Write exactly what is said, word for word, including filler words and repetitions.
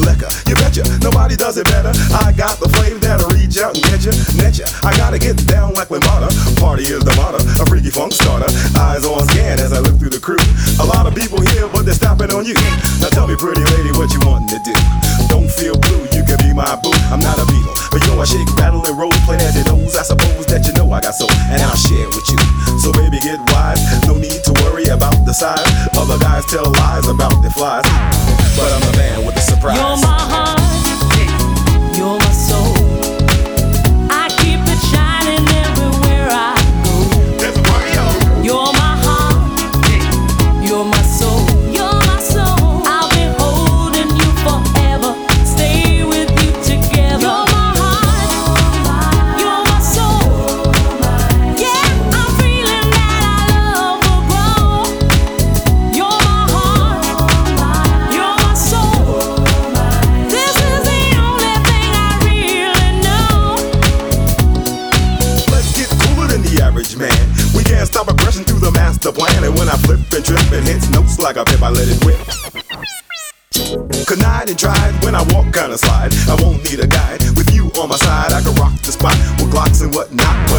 liquor. You betcha, nobody does it better. I got the flame that'll reach out and get you, net ya. I gotta get down like Lamada. Party is the motto, a freaky funk starter. Eyes on scan as I look through the crew. A lot of people here, but they're stopping on you. Now tell me, pretty lady, what you wantin' to do? Don't feel blue, you can be my boo. I'm not a Beatle, but yo, I shake, rattle, and roll, play as it knows. I suppose that you know I got soul, and I'll share with you. So baby, get wise. No need to worry about the size. Other guys tell lies about their flies, but I'm the man with the surprise. You're my heart, you're my soul. I keep it shining everywhere I go. There's a party on. You're my heart, you're my soul. You're my soul. I'll be holding you forever. Stay with you together. You're my heart, you're my soul. Yeah, I'm feeling that our love will grow. You're my heart, you're my soul. This is the only thing I really know. Let's get cooler than the average man. We can't stop aggression through the master plan. And when I flip and trip and hits notes like a pip, I let it whip. Connive and tried when I walk, kinda slide. I won't need a guide. With you on my side, I can rock the spot with Glocks and whatnot.